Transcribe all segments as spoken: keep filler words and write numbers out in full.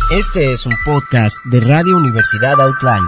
Este es un podcast de Radio Universidad Outline.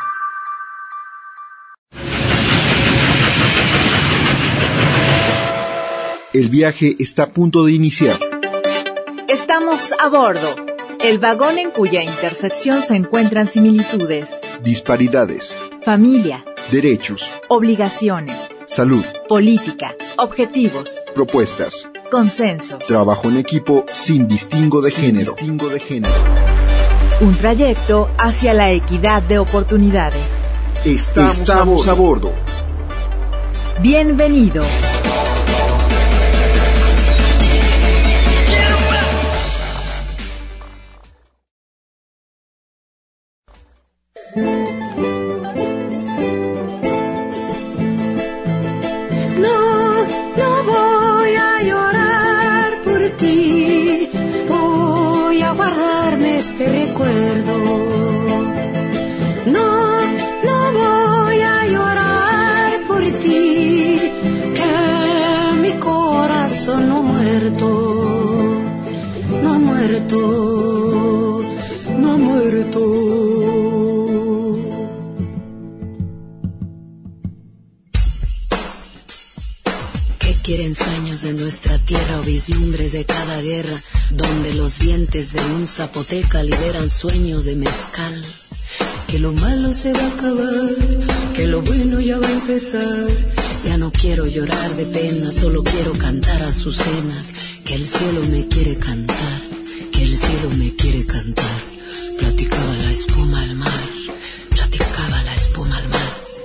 El viaje está a punto de iniciar. Estamos a bordo, el vagón en cuya intersección se encuentran similitudes, disparidades, familia, derechos, obligaciones, salud, política, objetivos, propuestas, consenso, trabajo en equipo sin distingo de sin género. distingo de género. Un trayecto hacia la equidad de oportunidades. Estamos, Estamos a bordo. Bienvenido. Quieren sueños de nuestra tierra o vislumbres de cada guerra, donde los dientes de un zapoteca liberan sueños de mezcal. Que lo malo se va a acabar, que lo bueno ya va a empezar. Ya no quiero llorar de pena, solo quiero cantar azucenas. Que el cielo me quiere cantar, que el cielo me quiere cantar. Platicaba la espuma al mar, platicaba la espuma al mar.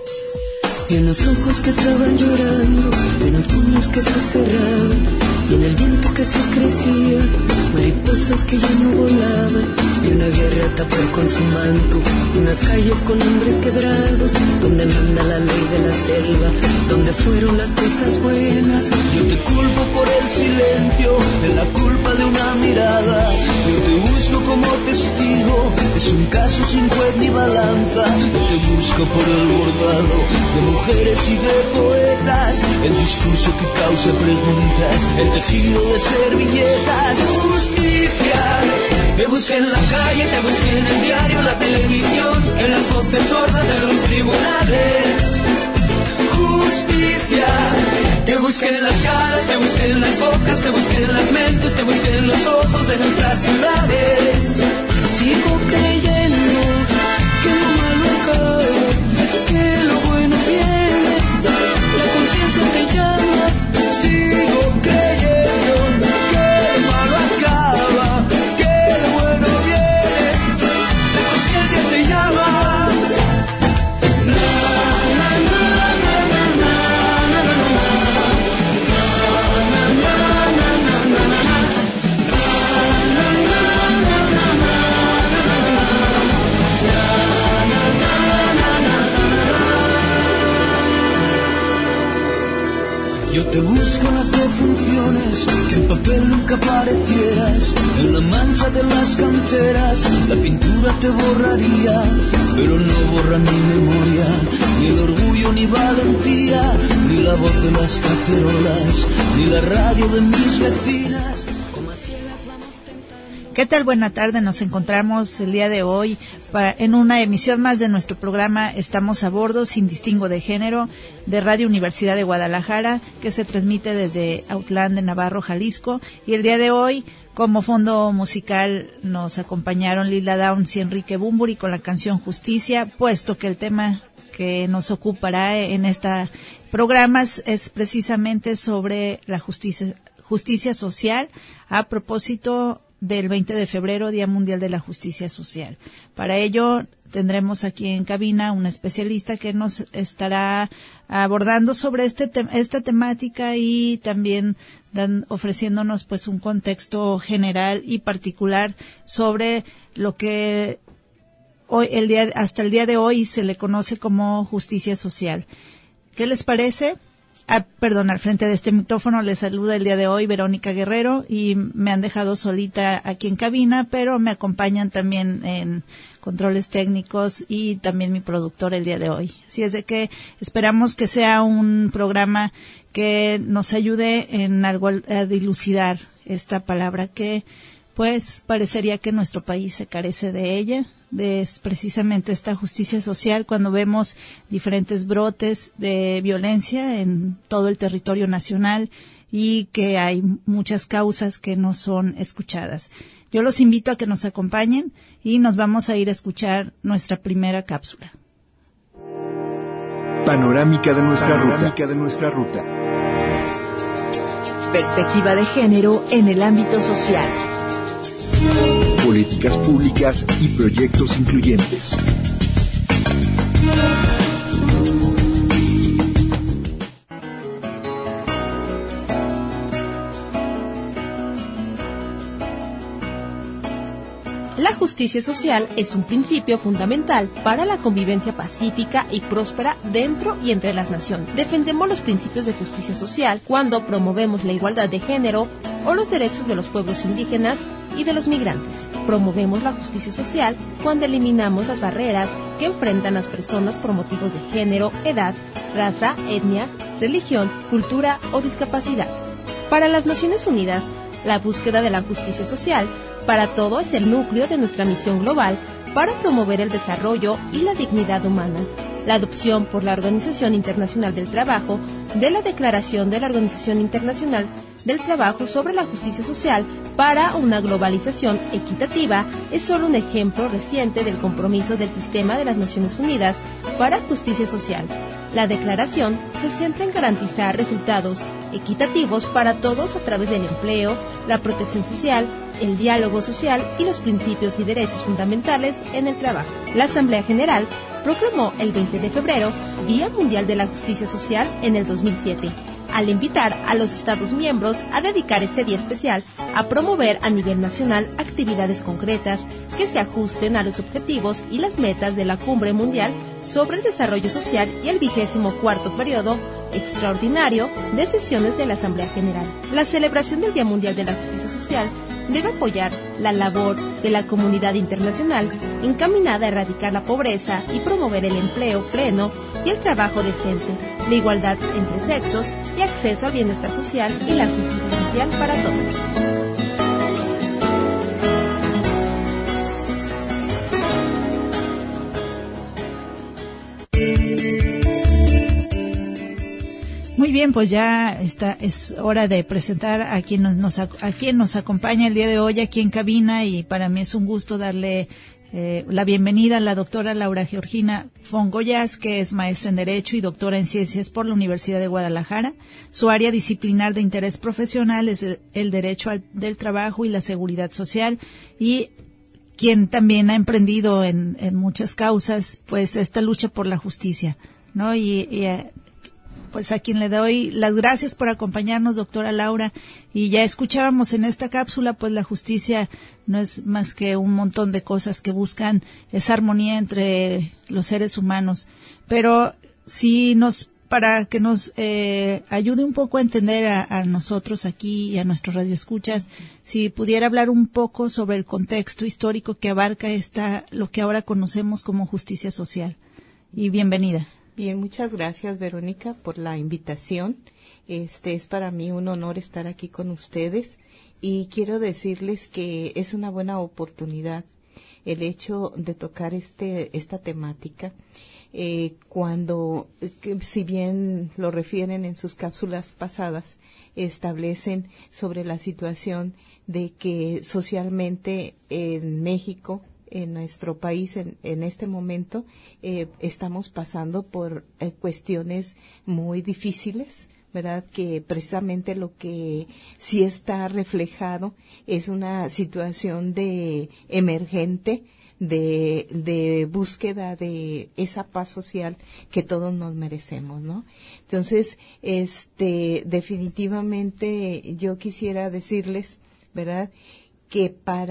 Y en los ojos que estaban llorando, en los puños que se cerraban, y en el viento que se crecía, mariposas que ya no volaban, y una guerra tapó con su manto, unas calles con hombres quebrados, donde manda la ley de la selva, donde fueron las cosas buenas. Yo te culpo por el silencio, de la culpa de una mirada. Yo te busco como testigo, es un caso sin juez ni balanza. Yo te busco por el bordado de mujeres y de poetas, el discurso que causa preguntas, el tejido de servilletas. Justicia, te busqué en la calle, te busqué en el diario, en la televisión, en las voces sordas de los tribunales. Justicia, te busqué en las caras, te busqué en las bocas, te busqué en las mentes, te busqué en los ojos de nuestras ciudades. Sigo creyendo que lo malo acaba, que lo bueno viene, la conciencia te llama. Sigo creyendo que lo malo acaba, que lo bueno viene, la conciencia te llama. Yo te busco en las defunciones, que en papel nunca aparecieras, en la mancha de las canteras, la pintura te borraría, pero no borra ni memoria, ni el orgullo ni valentía, ni la voz de las cacerolas, ni la radio de mis vecinas. ¿Qué tal? Buena tarde, nos encontramos el día de hoy para, en una emisión más de nuestro programa Estamos a Bordo, sin distingo de género, de Radio Universidad de Guadalajara, que se transmite desde Autlán de Navarro, Jalisco. Y el día de hoy, como fondo musical, nos acompañaron Lila Downs y Enrique Bumburi con la canción Justicia, puesto que el tema que nos ocupará en esta programa es precisamente sobre la justicia, justicia social, a propósito del veinte de febrero, Día Mundial de la Justicia Social. Para ello tendremos aquí en cabina una especialista que nos estará abordando sobre este te- esta temática y también dan, ofreciéndonos pues un contexto general y particular sobre lo que hoy el día hasta el día de hoy se le conoce como justicia social. ¿Qué les parece? Ah, perdón, al frente de este micrófono les saluda el día de hoy Verónica Guerrero y me han dejado solita aquí en cabina, pero me acompañan también en controles técnicos y también mi productor el día de hoy. Así es de que esperamos que sea un programa que nos ayude en algo a dilucidar esta palabra que pues parecería que nuestro país se carece de ella, de precisamente esta justicia social, cuando vemos diferentes brotes de violencia en todo el territorio nacional y que hay muchas causas que no son escuchadas. Yo los invito a que nos acompañen y nos vamos a ir a escuchar nuestra primera cápsula. Panorámica de nuestra Panorámica ruta. de nuestra ruta. Perspectiva de género en el ámbito social. Políticas públicas y proyectos incluyentes. La justicia social es un principio fundamental para la convivencia pacífica y próspera dentro y entre las naciones. Defendemos los principios de justicia social cuando promovemos la igualdad de género o los derechos de los pueblos indígenas y de los migrantes. Promovemos la justicia social cuando eliminamos las barreras que enfrentan las personas por motivos de género, edad, raza, etnia, religión, cultura o discapacidad. Para las Naciones Unidas, la búsqueda de la justicia social para todo es el núcleo de nuestra misión global para promover el desarrollo y la dignidad humana. La adopción por la Organización Internacional del Trabajo de la Declaración de la Organización Internacional del Trabajo sobre la Justicia Social para una globalización equitativa es solo un ejemplo reciente del compromiso del Sistema de las Naciones Unidas para Justicia Social. La declaración se centra en garantizar resultados equitativos para todos a través del empleo, la protección social, el diálogo social y los principios y derechos fundamentales en el trabajo. La Asamblea General proclamó el veinte de febrero Día Mundial de la Justicia Social en el dos mil siete, al invitar a los Estados miembros a dedicar este día especial a promover a nivel nacional actividades concretas que se ajusten a los objetivos y las metas de la Cumbre Mundial sobre el Desarrollo Social y el vigésimo cuarto periodo extraordinario de sesiones de la Asamblea General. La celebración del Día Mundial de la Justicia Social debe apoyar la labor de la comunidad internacional encaminada a erradicar la pobreza y promover el empleo pleno y el trabajo decente, la igualdad entre sexos y acceso al bienestar social y la justicia social para todos. Muy bien, pues ya está, es hora de presentar a quien nos, nos a quien nos acompaña el día de hoy aquí en cabina, y para mí es un gusto darle eh, la bienvenida a la doctora Laura Georgina Fongoyas, que es maestra en Derecho y doctora en Ciencias por la Universidad de Guadalajara. Su área disciplinar de interés profesional es el, el Derecho al, del Trabajo y la Seguridad Social, y quien también ha emprendido en, en muchas causas, pues esta lucha por la justicia, ¿no? Y, y eh, pues a quien le doy las gracias por acompañarnos, doctora Laura. Y ya escuchábamos en esta cápsula, pues la justicia no es más que un montón de cosas que buscan esa armonía entre los seres humanos. Pero sí nos, para que nos eh, ayude un poco a entender a, a nosotros aquí y a nuestros radioescuchas, si pudiera hablar un poco sobre el contexto histórico que abarca esta, lo que ahora conocemos como justicia social. Y bienvenida. Bien, muchas gracias, Verónica, por la invitación. Este es para mí un honor estar aquí con ustedes, y quiero decirles que es una buena oportunidad el hecho de tocar este esta temática eh, cuando, que, si bien lo refieren en sus cápsulas pasadas, establecen sobre la situación de que socialmente en México, en nuestro país, en, en este momento, eh, estamos pasando por eh, cuestiones muy difíciles, ¿verdad? Que precisamente lo que sí está reflejado es una situación de emergente, de, de búsqueda de esa paz social que todos nos merecemos, ¿no? Entonces, este, definitivamente yo quisiera decirles, ¿verdad?, que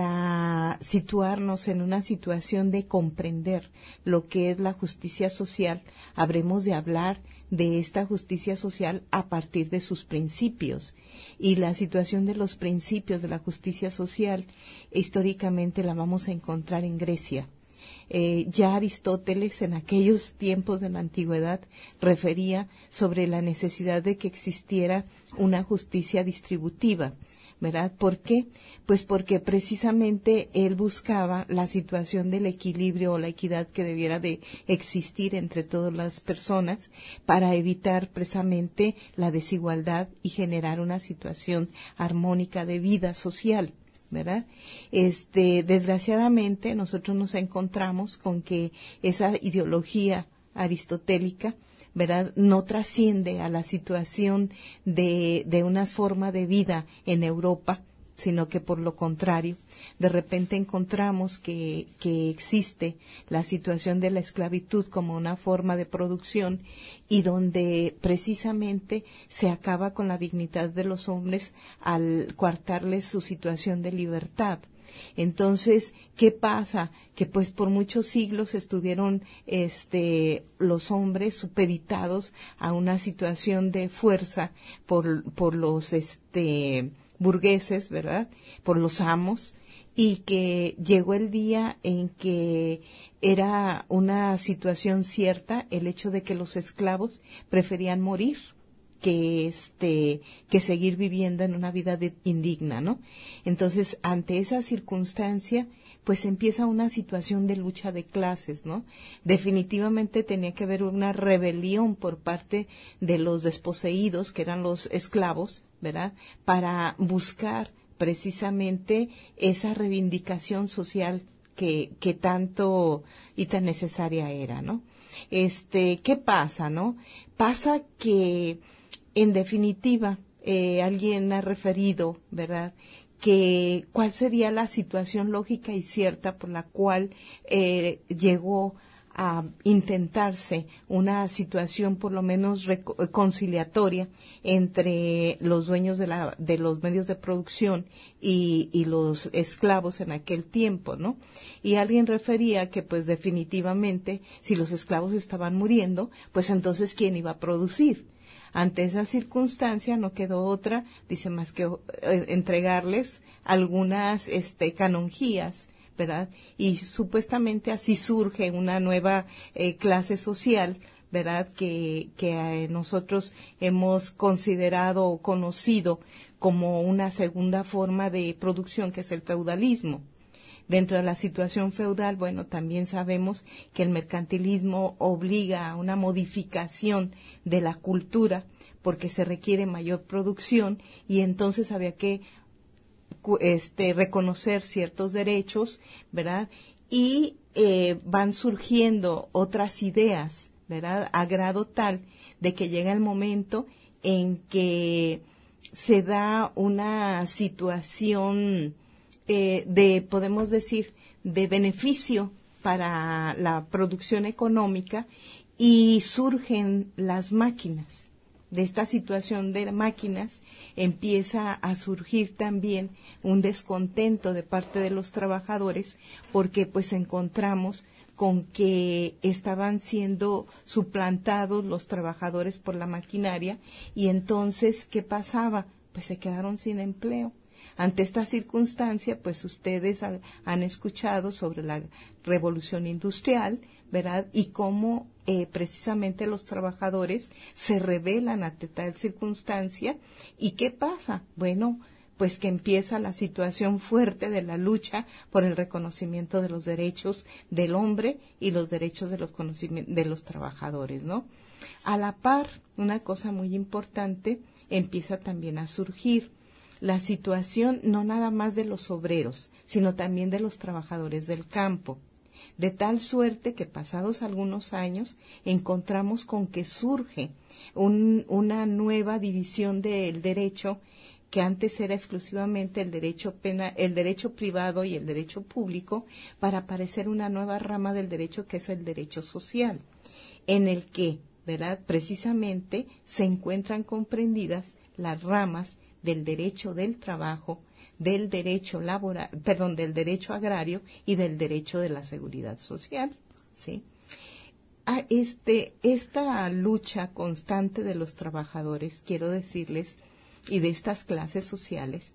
para situarnos en una situación de comprender lo que es la justicia social, habremos de hablar de esta justicia social a partir de sus principios. Y la situación de los principios de la justicia social, históricamente la vamos a encontrar en Grecia. Eh, ya Aristóteles, en aquellos tiempos de la antigüedad, refería sobre la necesidad de que existiera una justicia distributiva, ¿verdad? ¿Por qué? Pues porque precisamente él buscaba la situación del equilibrio o la equidad que debiera de existir entre todas las personas para evitar precisamente la desigualdad y generar una situación armónica de vida social, ¿verdad? Este, desgraciadamente nosotros nos encontramos con que esa ideología aristotélica, ¿verdad?, no trasciende a la situación de, de una forma de vida en Europa, sino que por lo contrario, de repente encontramos que, que existe la situación de la esclavitud como una forma de producción y donde precisamente se acaba con la dignidad de los hombres al coartarles su situación de libertad. Entonces, ¿qué pasa? Que pues por muchos siglos estuvieron este los hombres supeditados a una situación de fuerza por por los este burgueses, ¿verdad? Por los amos, y que llegó el día en que era una situación cierta el hecho de que los esclavos preferían morir que este que seguir viviendo en una vida de, indigna, ¿no? Entonces, ante esa circunstancia, pues empieza una situación de lucha de clases, ¿no? Definitivamente tenía que haber una rebelión por parte de los desposeídos, que eran los esclavos, ¿verdad?, para buscar precisamente esa reivindicación social que que tanto y tan necesaria era, ¿no? Este, ¿qué pasa, no? Pasa que en definitiva, eh, alguien ha referido, ¿verdad?, que cuál sería la situación lógica y cierta por la cual eh, llegó a intentarse una situación por lo menos conciliatoria entre los dueños de la de los medios de producción y, y los esclavos en aquel tiempo, ¿no? Y alguien refería que pues definitivamente si los esclavos estaban muriendo, pues entonces ¿quién iba a producir? Ante esa circunstancia no quedó otra, dice, más que eh, entregarles algunas este, canonjías, ¿verdad? Y supuestamente así surge una nueva eh, clase social, ¿verdad?, que, que eh, nosotros hemos considerado o conocido como una segunda forma de producción, que es el feudalismo. Dentro de la situación feudal, bueno, también sabemos que el mercantilismo obliga a una modificación de la cultura porque se requiere mayor producción y entonces había que este, reconocer ciertos derechos, ¿verdad? Y eh, van surgiendo otras ideas, ¿verdad?, a grado tal de que llega el momento en que se da una situación Eh, de, podemos decir, de beneficio para la producción económica y surgen las máquinas. De esta situación de máquinas empieza a surgir también un descontento de parte de los trabajadores porque pues encontramos con que estaban siendo suplantados los trabajadores por la maquinaria y entonces, ¿qué pasaba? Pues se quedaron sin empleo. Ante esta circunstancia, pues ustedes ha, han escuchado sobre la revolución industrial, ¿verdad? Y cómo eh, precisamente los trabajadores se rebelan ante tal circunstancia. ¿Y qué pasa? Bueno, pues que empieza la situación fuerte de la lucha por el reconocimiento de los derechos del hombre y los derechos de los conocimientos de los trabajadores, ¿no? A la par, una cosa muy importante empieza también a surgir. La situación no nada más de los obreros, sino también de los trabajadores del campo, de tal suerte que pasados algunos años encontramos con que surge un, una nueva división del derecho que antes era exclusivamente el derecho penal, el derecho privado y el derecho público, para aparecer una nueva rama del derecho que es el derecho social, en el que, ¿verdad?, precisamente se encuentran comprendidas las ramas del derecho del trabajo, del derecho laboral, perdón, del derecho agrario y del derecho de la seguridad social, ¿sí? Ah, este, esta lucha constante de los trabajadores, quiero decirles, y de estas clases sociales,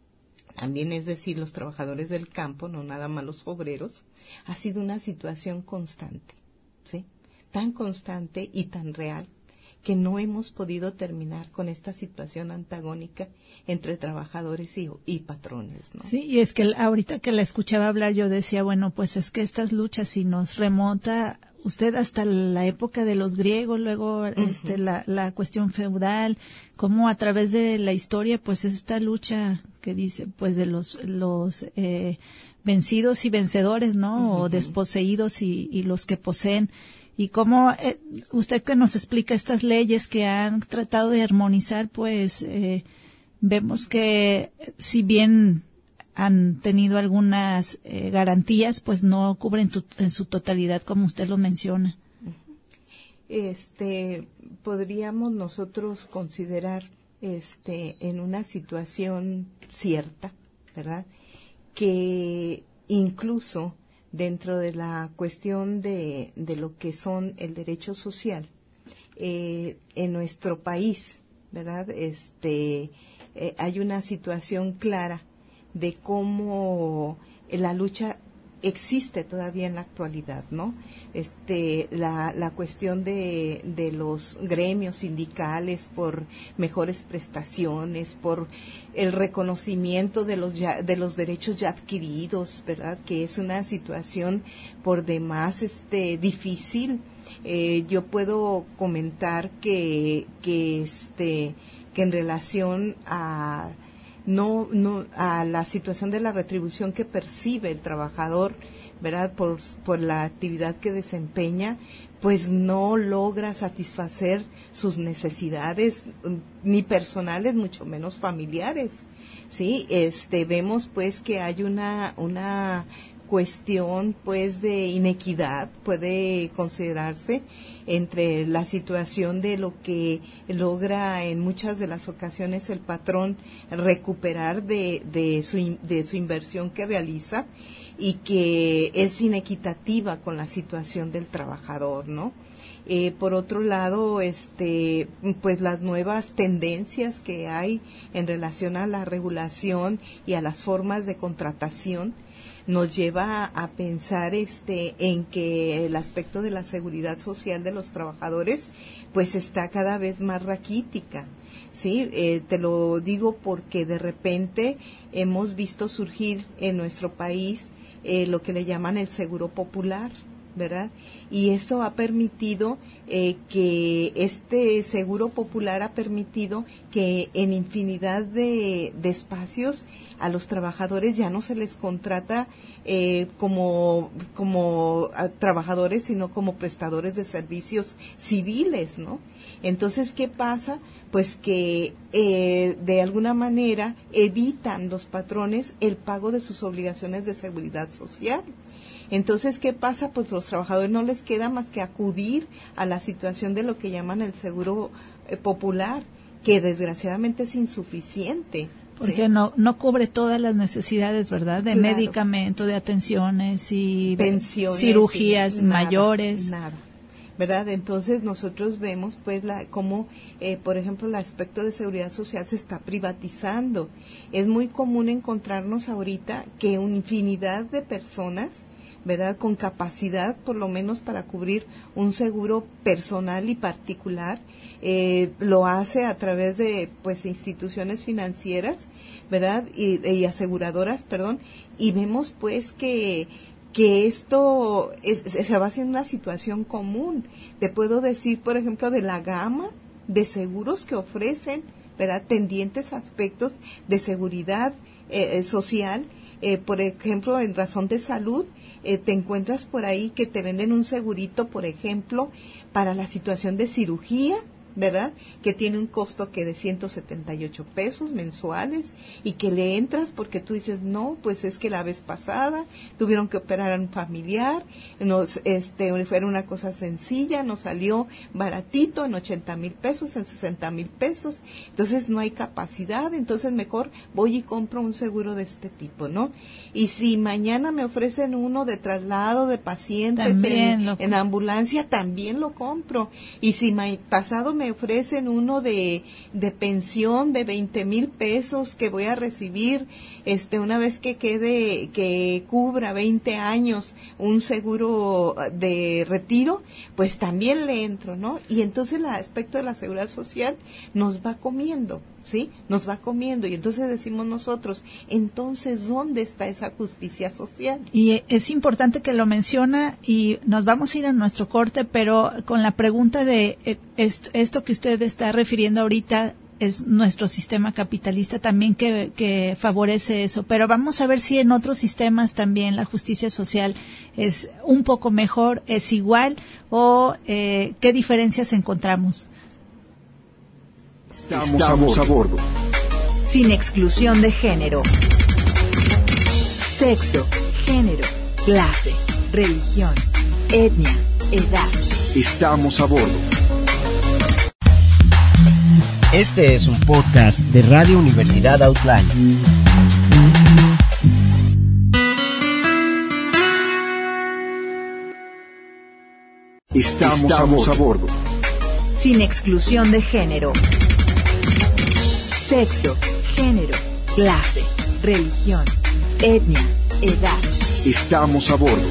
también es decir, los trabajadores del campo, no nada más los obreros, ha sido una situación constante, ¿sí? Tan constante y tan real que no hemos podido terminar con esta situación antagónica entre trabajadores y, y patrones, ¿no? Sí, y es que ahorita que la escuchaba hablar yo decía, bueno, pues es que estas luchas, si nos remonta usted hasta la época de los griegos, luego uh-huh. este, la, la cuestión feudal, cómo a través de la historia, pues esta lucha que dice, pues de los los eh, vencidos y vencedores, ¿no? Uh-huh. O desposeídos y, y los que poseen. Y cómo eh, usted que nos explica estas leyes que han tratado de armonizar, pues eh, vemos que si bien han tenido algunas eh, garantías, pues no cubren tu, en su totalidad, como usted lo menciona. Este, podríamos nosotros considerar, este, en una situación cierta, ¿verdad? Que incluso dentro de la cuestión de, de lo que son el derecho social, eh, en nuestro país, ¿verdad? Este, eh, hay una situación clara de cómo la lucha existe todavía en la actualidad, ¿no? Este, la, la cuestión de, de los gremios sindicales por mejores prestaciones, por el reconocimiento de los ya, de los derechos ya adquiridos, ¿verdad? Que es una situación por demás, este, difícil. Eh, yo puedo comentar que, que este, que en relación a no no a la situación de la retribución que percibe el trabajador, ¿verdad? Por por la actividad que desempeña, pues no logra satisfacer sus necesidades ni personales, mucho menos familiares. Sí, este vemos pues que hay una una cuestión pues de inequidad, puede considerarse, entre la situación de lo que logra en muchas de las ocasiones el patrón recuperar de, de su de su inversión que realiza, y que es inequitativa con la situación del trabajador, ¿no? Eh, por otro lado, este, pues las nuevas tendencias que hay en relación a la regulación y a las formas de contratación nos lleva a pensar este en que el aspecto de la seguridad social de los trabajadores pues está cada vez más raquítica. Sí, eh, te lo digo porque de repente hemos visto surgir en nuestro país eh, lo que le llaman el seguro popular, ¿verdad? Y esto ha permitido eh, que este seguro popular ha permitido que en infinidad de, de espacios a los trabajadores ya no se les contrata eh, como como a trabajadores, sino como prestadores de servicios civiles, ¿no? Entonces, ¿qué pasa? Pues que eh, de alguna manera evitan los patrones el pago de sus obligaciones de seguridad social. Entonces, ¿qué pasa? Pues los trabajadores no les queda más que acudir a la situación de lo que llaman el seguro eh, popular, que desgraciadamente es insuficiente. Porque ¿sí? no no cubre todas las necesidades, ¿verdad? De claro. medicamento, de atenciones y pensiones, cirugías y nada, mayores. Nada. ¿Verdad? Entonces nosotros vemos pues la cómo, eh, por ejemplo, el aspecto de seguridad social se está privatizando. Es muy común encontrarnos ahorita que una infinidad de personas, ¿verdad?, con capacidad por lo menos para cubrir un seguro personal y particular, eh, lo hace a través de pues instituciones financieras, ¿verdad?, y, y aseguradoras, perdón, y vemos pues que que esto es, se va haciendo una situación común. Te puedo decir, por ejemplo, de la gama de seguros que ofrecen, ¿verdad?, tendientes a aspectos de seguridad eh, social. Eh, por ejemplo, en razón de salud, eh, te encuentras por ahí que te venden un segurito, por ejemplo, para la situación de cirugía, ¿verdad?, que tiene un costo que de ciento setenta y ocho pesos mensuales, y que le entras porque tú dices, no, pues es que la vez pasada tuvieron que operar a un familiar, nos, este, fue una cosa sencilla, nos salió baratito en ochenta mil pesos, en sesenta mil pesos, entonces no hay capacidad, entonces mejor voy y compro un seguro de este tipo, ¿no? Y si mañana me ofrecen uno de traslado de pacientes en, en ambulancia, también lo compro, y si ma- pasado me me ofrecen uno de, de pensión de veinte mil pesos que voy a recibir, este, una vez que quede, que cubra veinte años un seguro de retiro, pues también le entro, ¿no? Y entonces el aspecto de la seguridad social nos va comiendo, ¿sí? Nos va comiendo, y entonces decimos nosotros, entonces, ¿dónde está esa justicia social? Y es importante que lo menciona, y nos vamos a ir a nuestro corte, pero con la pregunta de eh, esto, esto que usted está refiriendo ahorita, es nuestro sistema capitalista también que, que favorece eso, pero vamos a ver si en otros sistemas también la justicia social es un poco mejor, es igual, o eh, qué diferencias encontramos. Estamos, Estamos a bordo. Sin exclusión de género. Sexo, género, clase, religión, etnia, edad. Estamos a bordo. Este es un podcast de Radio Universidad Outline. Estamos, Estamos a bordo. Sin exclusión de género. Sexo, género, clase, religión, etnia, edad. Estamos a bordo.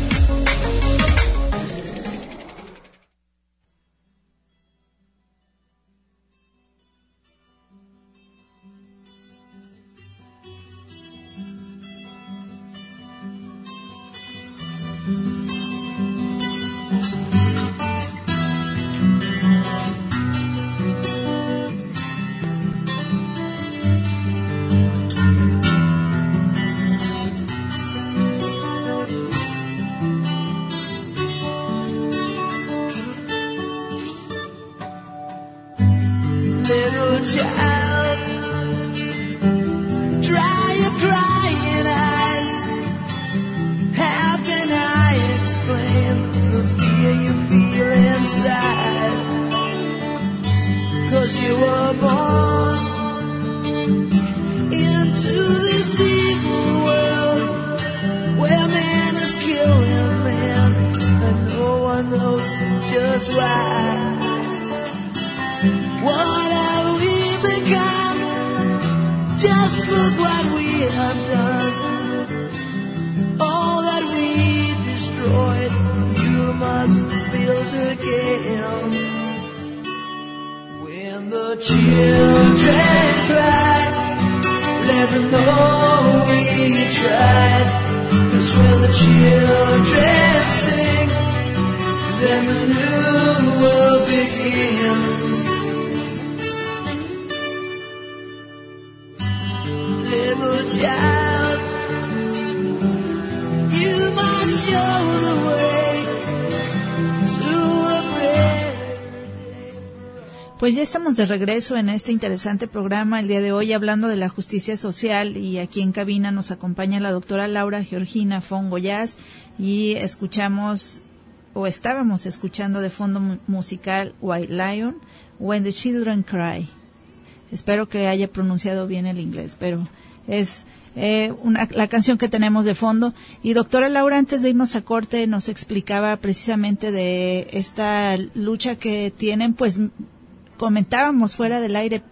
Pues ya estamos de regreso en este interesante programa el día de hoy, hablando de la justicia social, y aquí en cabina nos acompaña la doctora Laura Georgina Fong Goyaz, y escuchamos, o estábamos escuchando de fondo mu- musical White Lion, When the Children Cry. Espero que haya pronunciado bien el inglés, pero es eh, una, la canción que tenemos de fondo. Y doctora Laura, antes de irnos a corte, nos explicaba precisamente de esta lucha que tienen, pues comentábamos fuera del aire,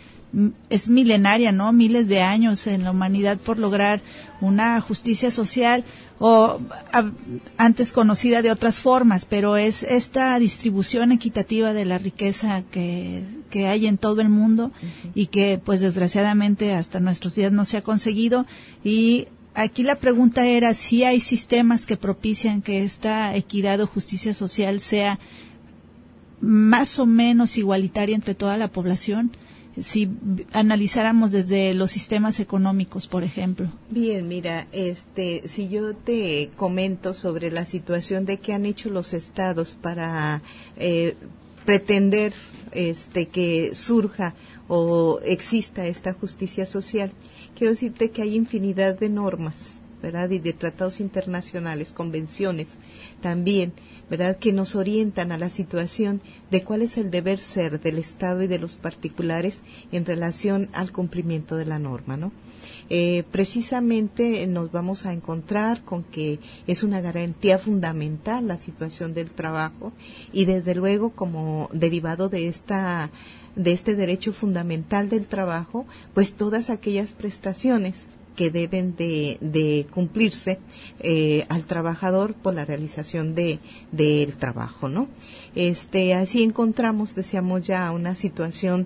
es milenaria, ¿no? Miles de años en la humanidad por lograr una justicia social, o a, antes conocida de otras formas, pero es esta distribución equitativa de la riqueza que, que hay en todo el mundo, uh-huh. y que pues desgraciadamente hasta nuestros días no se ha conseguido. Y aquí la pregunta era si hay sistemas que propician que esta equidad o justicia social sea más o menos igualitaria entre toda la población, si analizáramos desde los sistemas económicos, por ejemplo. Bien, mira, este, si yo te comento sobre la situación de qué han hecho los estados para eh, pretender este que surja o exista esta justicia social, quiero decirte que hay infinidad de normas, ¿verdad? Y de tratados internacionales, convenciones también, ¿verdad? Que nos orientan a la situación de cuál es el deber ser del Estado y de los particulares en relación al cumplimiento de la norma, ¿no? Eh, precisamente nos vamos a encontrar con que es una garantía fundamental la situación del trabajo y desde luego como derivado de esta de este derecho fundamental del trabajo, pues todas aquellas prestaciones que deben de, de cumplirse eh, al trabajador por la realización de del trabajo, ¿no? Este, así encontramos, decíamos ya, una situación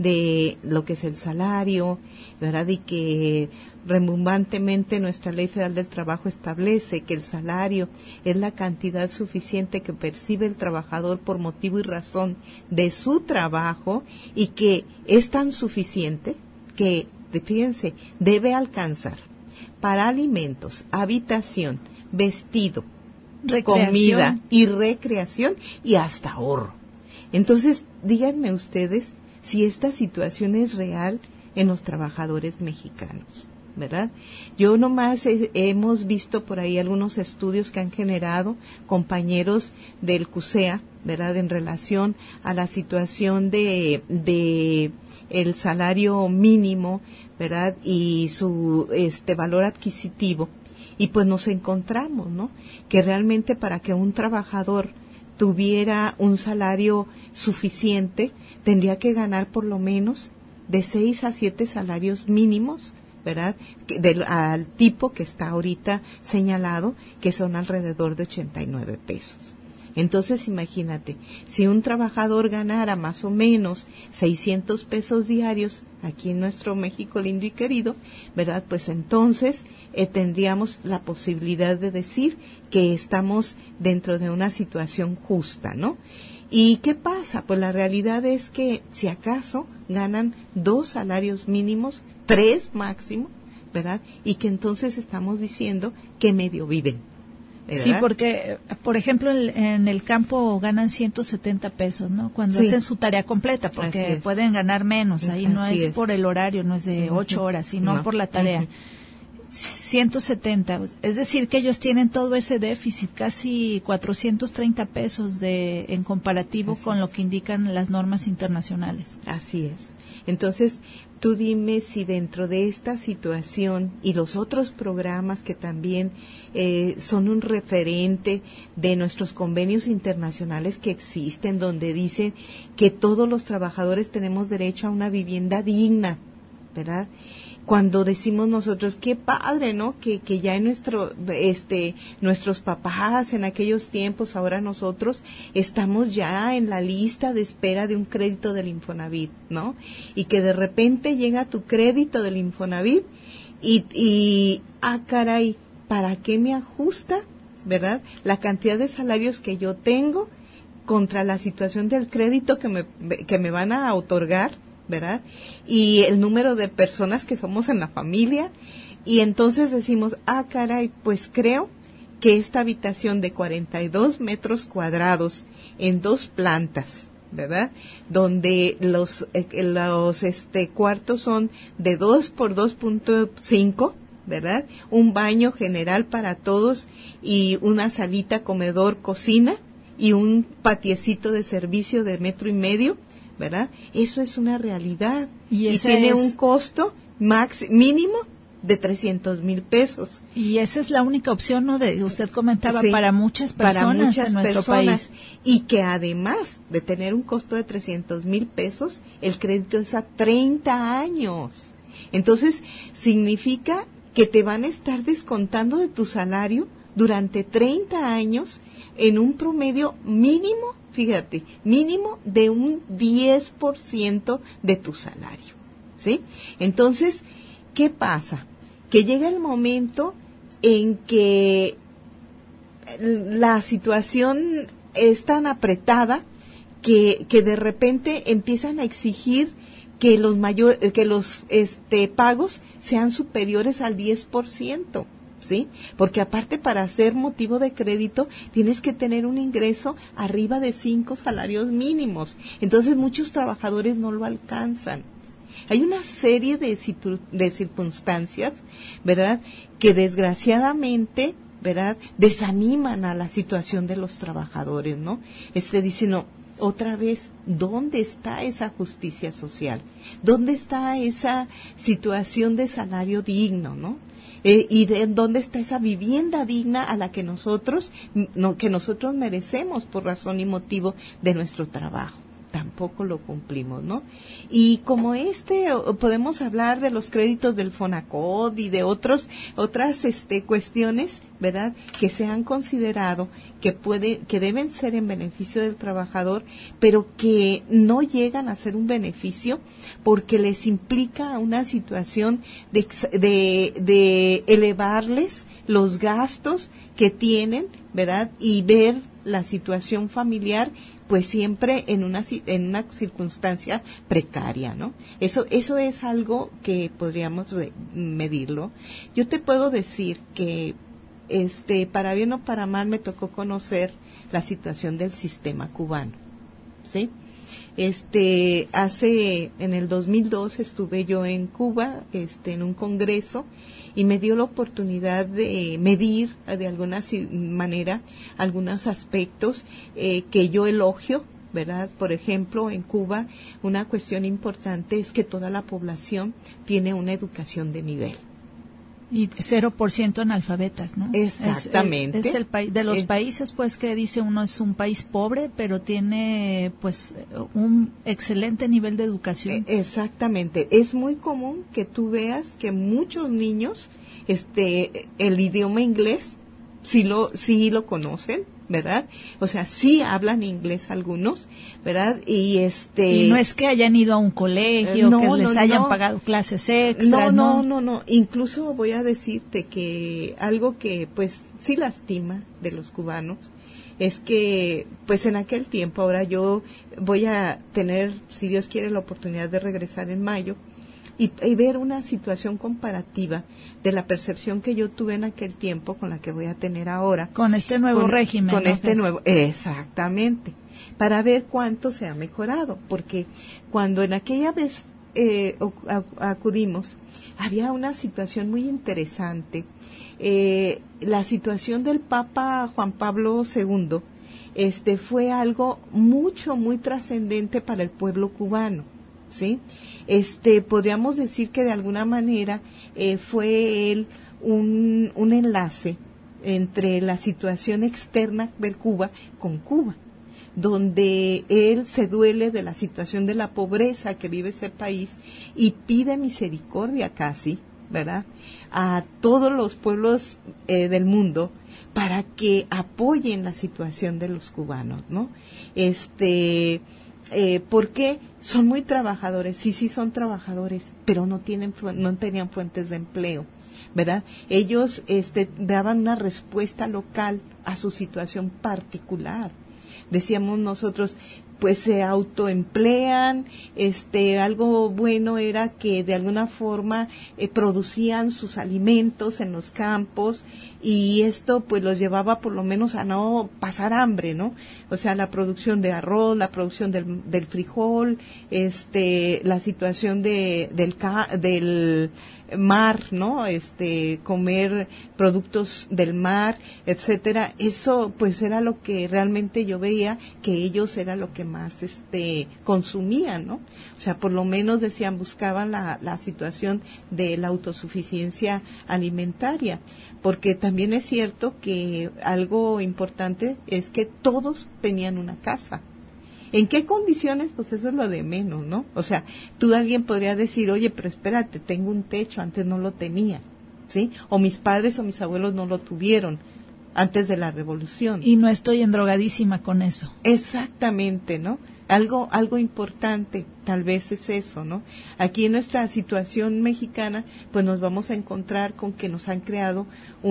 de lo que es el salario, ¿verdad? Y que redundantemente nuestra Ley Federal del Trabajo establece que el salario es la cantidad suficiente que percibe el trabajador por motivo y razón de su trabajo y que es tan suficiente que, fíjense, debe alcanzar para alimentos, habitación, vestido, recreación, comida y recreación y hasta ahorro. Entonces, díganme ustedes si esta situación es real en los trabajadores mexicanos, ¿verdad? Yo nomás he, hemos visto por ahí algunos estudios que han generado compañeros del CUSEA, ¿verdad? En relación a la situación de, de el salario mínimo, ¿verdad? Y su este valor adquisitivo. Y pues nos encontramos, ¿no? Que realmente para que un trabajador tuviera un salario suficiente, tendría que ganar por lo menos de seis a siete salarios mínimos, ¿verdad? Del, al tipo que está ahorita señalado, que son alrededor de ochenta y nueve pesos. Entonces, imagínate, si un trabajador ganara más o menos seiscientos pesos diarios aquí en nuestro México lindo y querido, ¿verdad? Pues entonces eh, tendríamos la posibilidad de decir que estamos dentro de una situación justa, ¿no? ¿Y qué pasa? Pues la realidad es que si acaso ganan dos salarios mínimos, tres máximo, ¿verdad? Y que entonces estamos diciendo que medio viven, ¿verdad? Sí, porque, por ejemplo, en el campo ganan ciento setenta pesos, ¿no? Cuando Sí. hacen su tarea completa, porque Así es. pueden ganar menos. Ahí no Así es, es. por el horario, no es de Ujú. ocho horas, sino No. por la tarea. Ujú. ciento setenta, es decir, que ellos tienen todo ese déficit, casi cuatrocientos treinta pesos de en comparativo Así con es. lo que indican las normas internacionales. Así es. Entonces, tú dime si dentro de esta situación y los otros programas que también eh, son un referente de nuestros convenios internacionales que existen, donde dicen que todos los trabajadores tenemos derecho a una vivienda digna, ¿verdad? Cuando decimos nosotros, qué padre, ¿no? Que, que ya en nuestro, este, nuestros papás en aquellos tiempos, ahora nosotros estamos ya en la lista de espera de un crédito del Infonavit, ¿no? Y que de repente llega tu crédito del Infonavit y, y, ah, caray, ¿para qué me ajusta, verdad? La cantidad de salarios que yo tengo contra la situación del crédito que me, que me van a otorgar, ¿verdad? Y el número de personas que somos en la familia, y entonces decimos, ah, caray, pues creo que esta habitación de cuarenta y dos metros cuadrados en dos plantas, ¿verdad? Donde los eh, los este cuartos son de dos por dos punto cinco, ¿verdad? Un baño general para todos y una salita, comedor, cocina y un patiecito de servicio de metro y medio, ¿verdad? Eso es una realidad Y y, ese tiene es- un costo max mínimo de trescientos mil pesos. Y esa es la única opción, ¿no? De, usted comentaba, Sí, para muchas personas para muchas en nuestro personas, país. y que además de tener un costo de trescientos mil pesos, el crédito es a treinta años. Entonces, significa que te van a estar descontando de tu salario durante treinta años en un promedio mínimo, fíjate, mínimo de un diez por ciento de tu salario, ¿sí? Entonces, ¿qué pasa? Que llega el momento en que la situación es tan apretada que, que de repente empiezan a exigir que los mayor, que los este pagos sean superiores al diez por ciento, ¿sí? Porque aparte, para ser motivo de crédito tienes que tener un ingreso arriba de cinco salarios mínimos. Entonces muchos trabajadores no lo alcanzan. Hay una serie de, situ- de circunstancias, ¿verdad?, que desgraciadamente, ¿verdad?, desaniman a la situación de los trabajadores, ¿no? Este dice, no, otra vez, ¿dónde está esa justicia social? ¿Dónde está esa situación de salario digno, no? Eh, y de dónde está esa vivienda digna a la que nosotros, no, que nosotros merecemos por razón y motivo de nuestro trabajo. Tampoco lo cumplimos, ¿no? Y como este, podemos hablar de los créditos del Fonacot y de otros, otras, este, cuestiones, ¿verdad?, que se han considerado que puede, que deben ser en beneficio del trabajador, pero que no llegan a ser un beneficio porque les implica una situación de, de, de elevarles los gastos que tienen, ¿verdad?, y ver la situación familiar pues siempre en una en una circunstancia precaria, ¿no? Eso eso es algo que podríamos medirlo. Yo te puedo decir que este para bien o para mal me tocó conocer la situación del sistema cubano, ¿sí? Este hace en el dos mil dos estuve yo en Cuba, este en un congreso, y me dio la oportunidad de medir de alguna manera algunos aspectos eh, que yo elogio, ¿verdad? Por ejemplo, en Cuba una cuestión importante es que toda la población tiene una educación de nivel. Y cero por ciento analfabetas, ¿no? Exactamente. Es, es el país de los eh, países, pues, que dice uno es un país pobre, pero tiene, pues, un excelente nivel de educación. Exactamente. Es muy común que tú veas que muchos niños, este, el idioma inglés, sí lo, sí lo conocen, ¿verdad? O sea, sí hablan inglés algunos, ¿verdad? Y este y no es que hayan ido a un colegio, no, que les no, hayan no. pagado clases extra, no, ¿no? No, no, no, incluso voy a decirte que algo que pues sí lastima de los cubanos es que pues en aquel tiempo, ahora yo voy a tener, si Dios quiere, la oportunidad de regresar en mayo, Y, y ver una situación comparativa de la percepción que yo tuve en aquel tiempo con la que voy a tener ahora. Con este nuevo con, régimen. Con ¿no? este nuevo, exactamente, para ver cuánto se ha mejorado, porque cuando en aquella vez eh, acudimos, había una situación muy interesante, eh, la situación del Papa Juan Pablo segundo, este fue algo mucho, muy trascendente para el pueblo cubano. ¿Sí? Este, podríamos decir que de alguna manera eh, fue él un, un enlace entre la situación externa de Cuba con Cuba, donde él se duele de la situación de la pobreza que vive ese país y pide misericordia casi, ¿verdad?, a todos los pueblos eh, del mundo para que apoyen la situación de los cubanos, ¿no? Este... Eh, porque son muy trabajadores, sí, sí son trabajadores, pero no tienen, no tenían fuentes de empleo, ¿verdad? Ellos, este, daban una respuesta local a su situación particular. Decíamos nosotros, pues se autoemplean, este, algo bueno era que de alguna forma eh, producían sus alimentos en los campos y esto pues los llevaba por lo menos a no pasar hambre, ¿no? O sea, la producción de arroz, la producción del, del frijol, este, la situación de, del, del mar, ¿no? Este, comer productos del mar, etcétera. Eso pues era lo que realmente yo veía que ellos era lo que más este consumían, ¿no? O sea, por lo menos decían, buscaban la, la situación de la autosuficiencia alimentaria, porque también es cierto que algo importante es que todos tenían una casa. ¿En qué condiciones? Pues eso es lo de menos, ¿no? O sea, tú alguien podría decir, oye, pero espérate, tengo un techo, antes no lo tenía, ¿sí? O mis padres o mis abuelos no lo tuvieron antes de la revolución. Y no estoy endrogadísima con eso. Exactamente, ¿no? Algo, algo importante, tal vez es eso, ¿no? Aquí en nuestra situación mexicana, pues nos vamos a encontrar con que nos han creado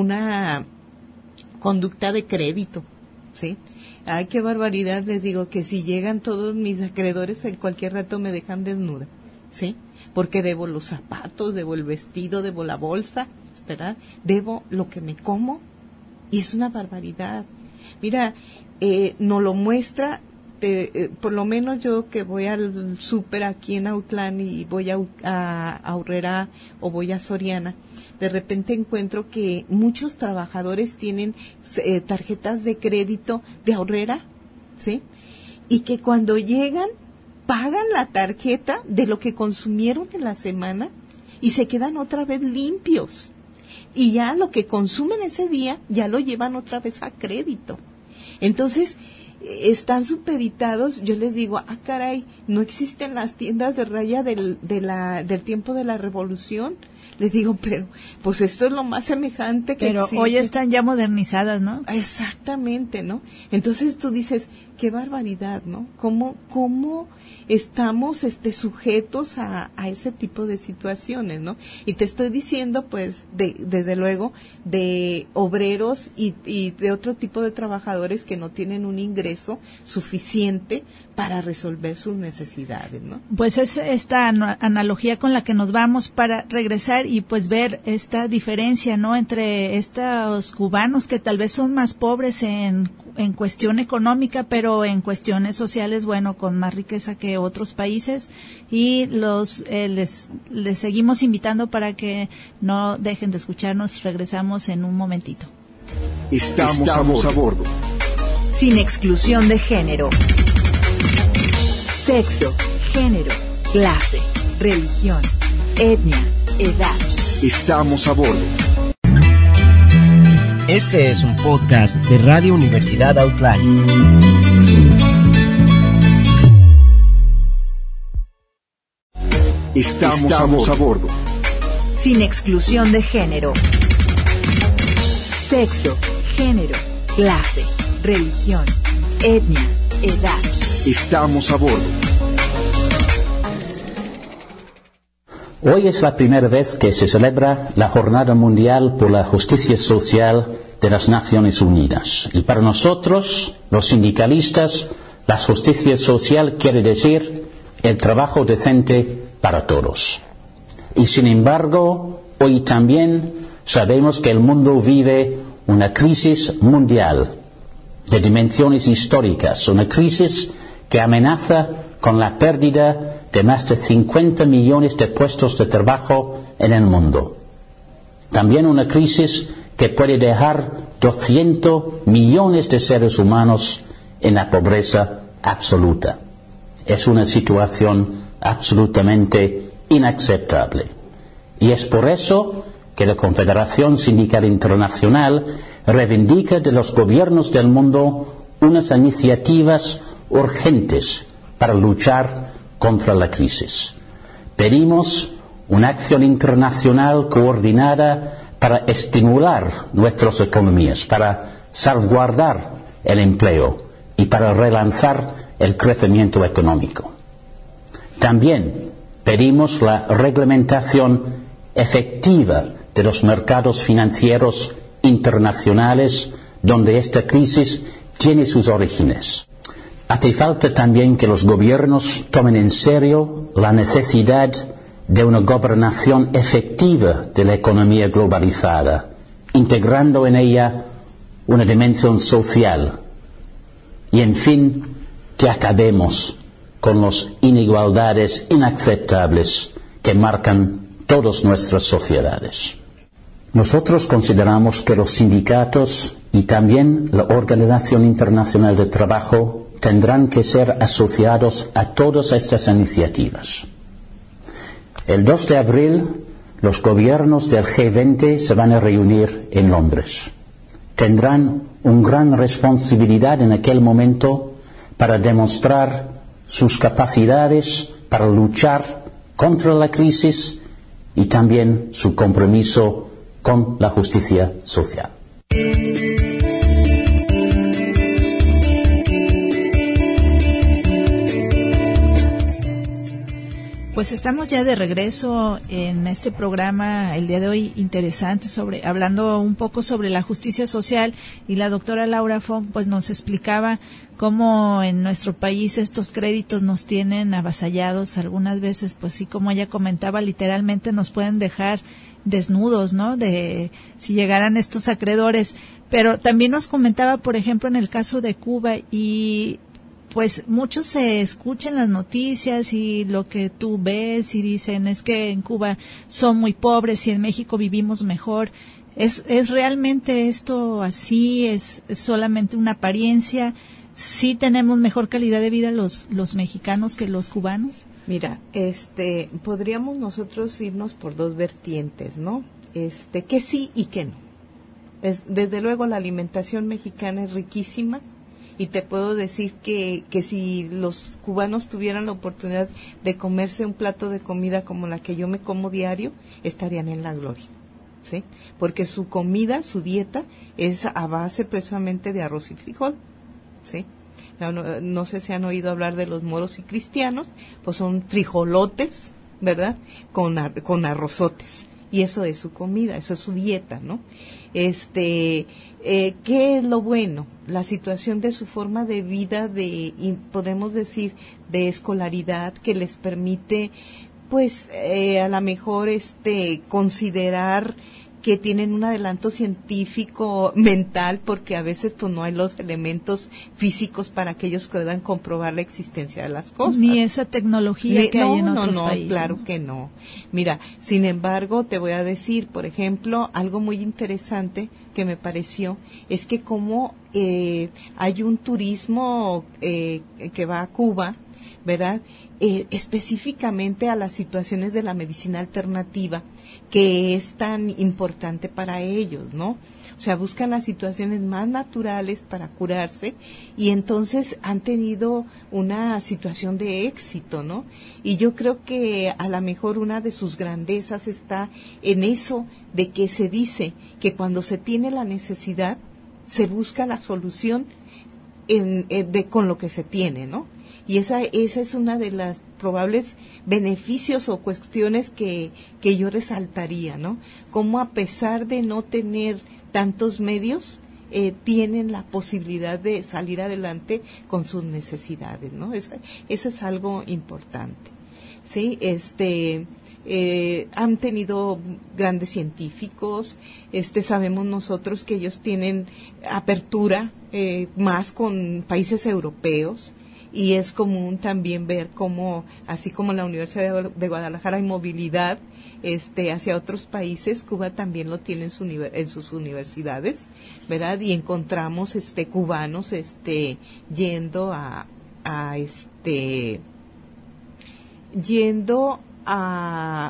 una conducta de crédito, ¿sí? Ay, qué barbaridad, les digo que si llegan todos mis acreedores en cualquier rato me dejan desnuda, ¿sí? Porque debo los zapatos, debo el vestido, debo la bolsa, ¿verdad? Debo lo que me como y es una barbaridad. Mira, eh, nos lo muestra te, eh, por lo menos yo que voy al súper aquí en Autlán y voy a, a, a Aurrera o voy a Soriana, de repente encuentro que muchos trabajadores tienen eh, tarjetas de crédito de Aurrera, ¿sí? Y que cuando llegan pagan la tarjeta de lo que consumieron en la semana y se quedan otra vez limpios. Y ya lo que consumen ese día ya lo llevan otra vez a crédito. Entonces, están supeditados, yo les digo, ah, caray, no existen las tiendas de raya del, de la, del tiempo de la revolución. Les digo, pero, pues esto es lo más semejante que Pero existe. hoy están ya modernizadas, ¿no? Exactamente, ¿no? Entonces tú dices, qué barbaridad, ¿no? ¿Cómo, cómo estamos, este, sujetos a, a ese tipo de situaciones, ¿no? Y te estoy diciendo, pues, de, desde luego, de obreros y, y de otro tipo de trabajadores que no tienen un ingreso suficiente para resolver sus necesidades, ¿no? Pues es esta analogía con la que nos vamos para regresar y pues ver esta diferencia, ¿no? Entre estos cubanos que tal vez son más pobres en, en cuestión económica, pero en cuestiones sociales, bueno, con más riqueza que otros países, y los eh, les, les seguimos invitando para que no dejen de escucharnos. Regresamos en un momentito. Estamos, Estamos a bordo. Sin exclusión de género. Sexo, género, clase, religión, etnia, edad. Estamos a bordo. Este es un podcast de Radio Universidad Outline. Estamos, Estamos a, bordo. a bordo. Sin exclusión de género. Sexo, género, clase, religión, etnia, edad. Estamos a bordo. Hoy es la primera vez que se celebra la Jornada Mundial por la Justicia Social de las Naciones Unidas. Y para nosotros, los sindicalistas, la justicia social quiere decir el trabajo decente para todos. Y sin embargo, hoy también sabemos que el mundo vive una crisis mundial de dimensiones históricas, una crisis que amenaza con la pérdida de más de cincuenta millones de puestos de trabajo en el mundo. También una crisis que puede dejar doscientos millones de seres humanos en la pobreza absoluta. Es una situación absolutamente inaceptable. Y es por eso que la Confederación Sindical Internacional reivindica de los gobiernos del mundo unas iniciativas urgentes para luchar contra la crisis. Pedimos una acción internacional coordinada para estimular nuestras economías, para salvaguardar el empleo y para relanzar el crecimiento económico. También pedimos la reglamentación efectiva de los mercados financieros internacionales donde esta crisis tiene sus orígenes. Hace falta también que los gobiernos tomen en serio la necesidad de una gobernación efectiva de la economía globalizada, integrando en ella una dimensión social. Y, en fin, que acabemos con las inigualdades inaceptables que marcan todas nuestras sociedades. Nosotros consideramos que los sindicatos y también la Organización Internacional del Trabajo tendrán que ser asociados a todas estas iniciativas. El dos de abril, los gobiernos del G veinte se van a reunir en Londres. Tendrán una gran responsabilidad en aquel momento para demostrar sus capacidades para luchar contra la crisis y también su compromiso con la justicia social. Pues estamos ya de regreso en este programa el día de hoy interesante, sobre hablando un poco sobre la justicia social, y la doctora Laura Fong pues nos explicaba cómo en nuestro país estos créditos nos tienen avasallados algunas veces, pues sí, como ella comentaba, literalmente nos pueden dejar desnudos, ¿no? De si llegaran estos acreedores. Pero también nos comentaba, por ejemplo, en el caso de Cuba, y pues muchos se escuchan las noticias y lo que tú ves y dicen es que en Cuba son muy pobres y en México vivimos mejor. ¿Es, es realmente esto así? ¿Es, es solamente una apariencia? ¿Sí tenemos mejor calidad de vida los, los mexicanos que los cubanos? Mira, este, podríamos nosotros irnos por dos vertientes, ¿no? Este, que sí y que no. Es, desde luego la alimentación mexicana es riquísima y te puedo decir que, que si los cubanos tuvieran la oportunidad de comerse un plato de comida como la que yo me como diario, estarían en la gloria, ¿sí? Porque su comida, su dieta es a base precisamente de arroz y frijol, ¿sí? No, no, no sé si han oído hablar de los moros y cristianos, pues son frijolotes, ¿verdad? Con, ar, con arrozotes. Y eso es su comida, eso es su dieta, ¿no? Este, eh, ¿qué es lo bueno? La situación de su forma de vida, de, podemos decir, de escolaridad, que les permite, pues, eh, a lo mejor, este, considerar que tienen un adelanto científico mental, porque a veces pues no hay los elementos físicos para que ellos puedan comprobar la existencia de las cosas. Ni esa tecnología Ni, que no, hay en no, otros no, países. Claro que no. Mira, sin embargo, te voy a decir, por ejemplo, algo muy interesante que me pareció, es que como eh, hay un turismo eh, que va a Cuba, ¿verdad? Eh, específicamente a las situaciones de la medicina alternativa, que es tan importante para ellos, ¿no? O sea, buscan las situaciones más naturales para curarse y entonces han tenido una situación de éxito, ¿no? Y yo creo que a lo mejor una de sus grandezas está en eso de que se dice que cuando se tiene la necesidad, se busca la solución en, en, de, con lo que se tiene, ¿no? Y esa, esa es una de las probables beneficios o cuestiones que, que yo resaltaría, ¿no? Cómo a pesar de no tener tantos medios, eh, tienen la posibilidad de salir adelante con sus necesidades, ¿no? Eso, eso es algo importante, ¿sí? Este... Eh, han tenido grandes científicos, este sabemos nosotros que ellos tienen apertura eh, más con países europeos y es común también ver cómo, así como en la Universidad de Guadalajara hay movilidad este hacia otros países, Cuba también lo tiene en, su, en sus universidades, ¿verdad? Y encontramos este cubanos este yendo a, a este yendo A,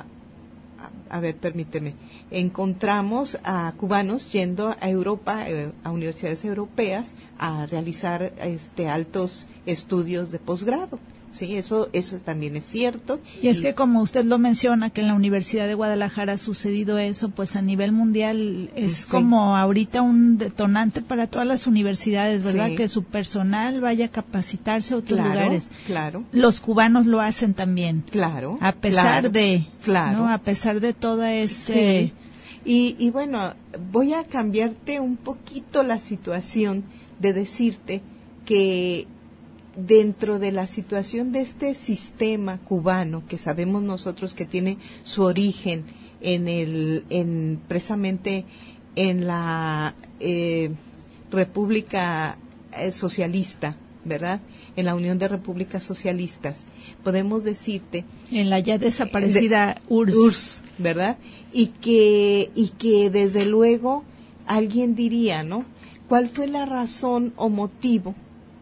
a ver, permíteme, encontramos a cubanos yendo a Europa, eh, a universidades europeas, a realizar este altos estudios de posgrado. Sí, eso eso también es cierto. Y es y, que como usted lo menciona, que en la Universidad de Guadalajara ha sucedido eso, pues a nivel mundial es sí. como ahorita un detonante para todas las universidades, ¿verdad? Sí. Que su personal vaya a capacitarse a otros claro, lugares. Claro. Los cubanos lo hacen también. Claro. A pesar claro, de, claro. ¿no? A pesar de toda este... Sí. Y, y bueno, voy a cambiarte un poquito la situación de decirte que dentro de la situación de este sistema cubano, que sabemos nosotros que tiene su origen en el, en precisamente en la eh, República eh, Socialista, ¿verdad? En la Unión de Repúblicas Socialistas, podemos decirte en la ya desaparecida de, U R S S, U R S S, ¿verdad? Y que y que desde luego alguien diría, ¿no? ¿Cuál fue la razón o motivo?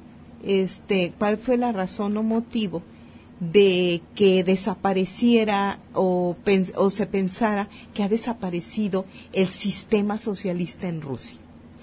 Este, ¿cuál fue la razón o motivo de que desapareciera o, pens- o se pensara que ha desaparecido el sistema socialista en Rusia?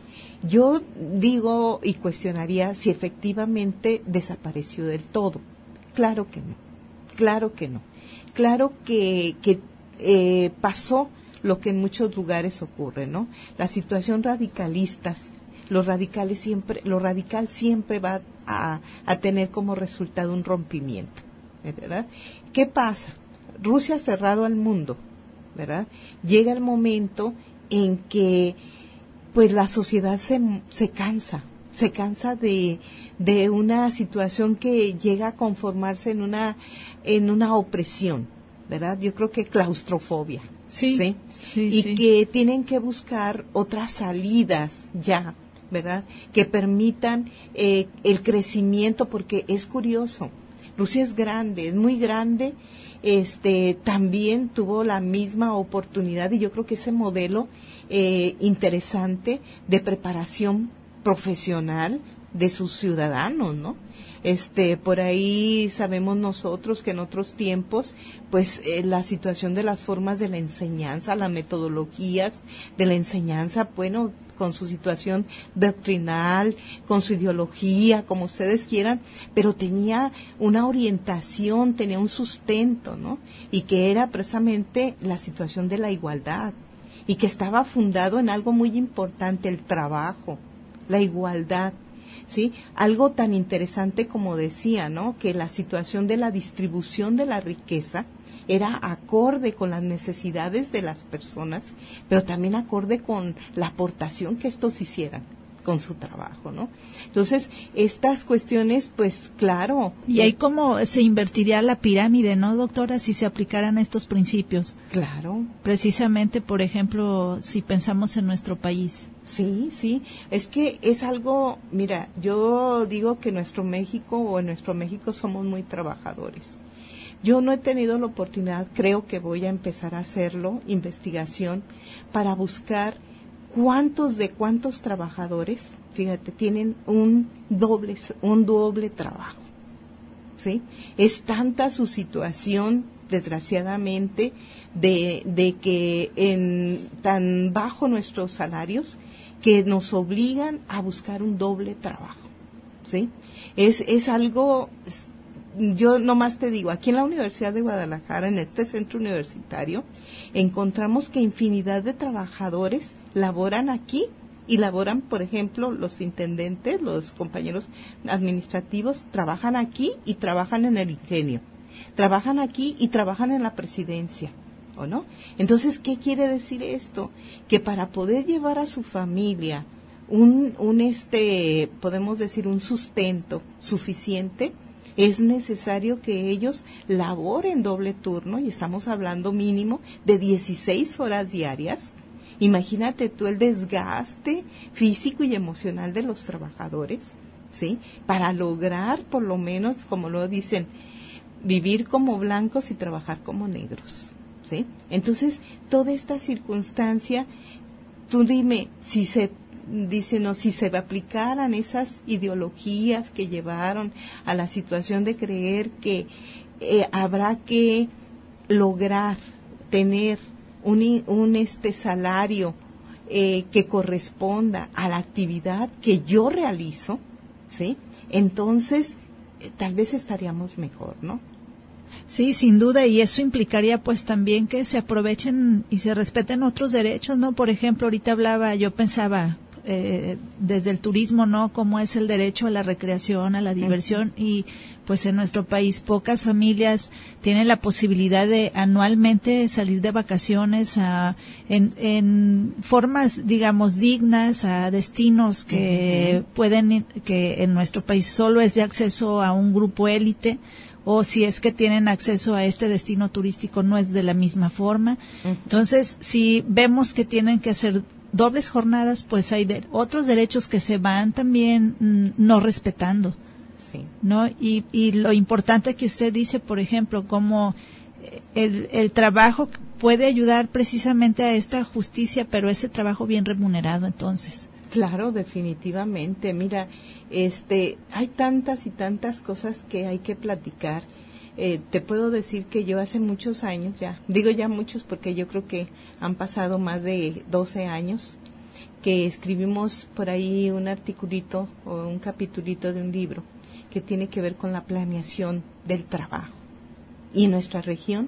Yo digo y cuestionaría si efectivamente desapareció del todo. Claro que no, claro que no. Claro que, que eh, pasó lo que en muchos lugares ocurre, ¿no? La situación radicalistas, los radicales siempre, lo radical siempre va a, a tener como resultado un rompimiento, ¿verdad? ¿Qué pasa? Rusia ha cerrado al mundo, ¿verdad? Llega el momento en que pues la sociedad se, se cansa, se cansa de, de una situación que llega a conformarse en una, en una opresión, ¿verdad? Yo creo que claustrofobia, sí, ¿sí? sí y sí. que tienen que buscar otras salidas ya ¿verdad? Que permitan eh, el crecimiento, porque es curioso. Rusia es grande, es muy grande, este, también tuvo la misma oportunidad, y yo creo que ese modelo eh, interesante de preparación profesional de sus ciudadanos, ¿no? Este, por ahí sabemos nosotros que en otros tiempos, pues eh, la situación de las formas de la enseñanza, las metodologías de la enseñanza, bueno, con su situación doctrinal, con su ideología, como ustedes quieran, pero tenía una orientación, tenía un sustento, ¿no? Y que era precisamente la situación de la igualdad, y que estaba fundado en algo muy importante, el trabajo, la igualdad, ¿sí? Algo tan interesante como decía, ¿no? Que la situación de la distribución de la riqueza era acorde con las necesidades de las personas, pero también acorde con la aportación que estos hicieran con su trabajo, ¿no? Entonces, estas cuestiones, pues, claro. Y ahí cómo se invertiría la pirámide, ¿no, doctora, si se aplicaran estos principios? Claro. Precisamente, por ejemplo, si pensamos en nuestro país. Sí, sí, es que es algo, mira, yo digo que nuestro México, o en nuestro México somos muy trabajadores. Yo no he tenido la oportunidad, creo que voy a empezar a hacerlo, investigación, para buscar cuántos de cuántos trabajadores, fíjate, tienen un doble, un doble trabajo, ¿sí? Es tanta su situación, desgraciadamente, de, de que en tan bajo nuestros salarios, que nos obligan a buscar un doble trabajo, ¿sí? Es, es algo... Yo nomás te digo, aquí en la Universidad de Guadalajara, en este centro universitario, encontramos que infinidad de trabajadores laboran aquí y laboran, por ejemplo, los intendentes, los compañeros administrativos, trabajan aquí y trabajan en el ingenio, trabajan aquí y trabajan en la presidencia, ¿o no? Entonces, ¿qué quiere decir esto? Que para poder llevar a su familia un, un este, podemos decir, un sustento suficiente, es necesario que ellos laboren doble turno, y estamos hablando mínimo de dieciséis horas diarias. Imagínate tú el desgaste físico y emocional de los trabajadores, ¿sí? Para lograr, por lo menos, como lo dicen, vivir como blancos y trabajar como negros, ¿sí? Entonces, toda esta circunstancia, tú dime, si se Dicen, no, si se aplicaran esas ideologías que llevaron a la situación de creer que eh, habrá que lograr tener un, un este salario eh, que corresponda a la actividad que yo realizo, ¿sí? Entonces, eh, tal vez estaríamos mejor, ¿no? Sí, sin duda, y eso implicaría pues también que se aprovechen y se respeten otros derechos, ¿no? Por ejemplo, ahorita hablaba, yo pensaba eh, desde el turismo, ¿no? Cómo es el derecho a la recreación, a la diversión, uh-huh. Y pues en nuestro país pocas familias tienen la posibilidad de anualmente salir de vacaciones a, en, en formas, digamos, dignas, a destinos que uh-huh. pueden, que en nuestro país solo es de acceso a un grupo élite, o si es que tienen acceso a este destino turístico no es de la misma forma. Uh-huh. Entonces, si vemos que tienen que hacer dobles jornadas, pues hay de, otros derechos que se van también mm, no respetando. Sí. ¿No? Y, y lo importante que usted dice, por ejemplo, cómo el, el trabajo puede ayudar precisamente a esta justicia, pero ese trabajo bien remunerado, entonces. Claro, definitivamente. Mira, este, hay tantas y tantas cosas que hay que platicar. Eh, te puedo decir que yo hace muchos años ya, digo ya muchos porque yo creo que han pasado más de doce años, que escribimos por ahí un articulito o un capitulito de un libro que tiene que ver con la planeación del trabajo. Y en nuestra región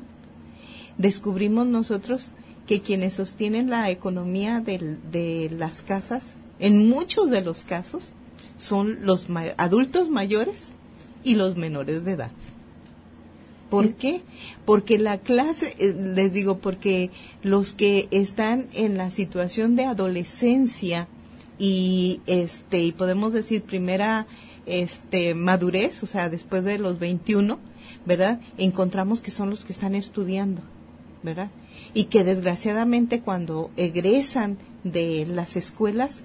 descubrimos nosotros que quienes sostienen la economía de, de las casas, en muchos de los casos, son los ma- adultos mayores y los menores de edad. ¿Por qué? Porque la clase, eh, les digo, porque los que están en la situación de adolescencia y este y podemos decir primera este madurez, o sea, después de los veintiuno, ¿verdad? Encontramos que son los que están estudiando, ¿verdad? Y que desgraciadamente cuando egresan de las escuelas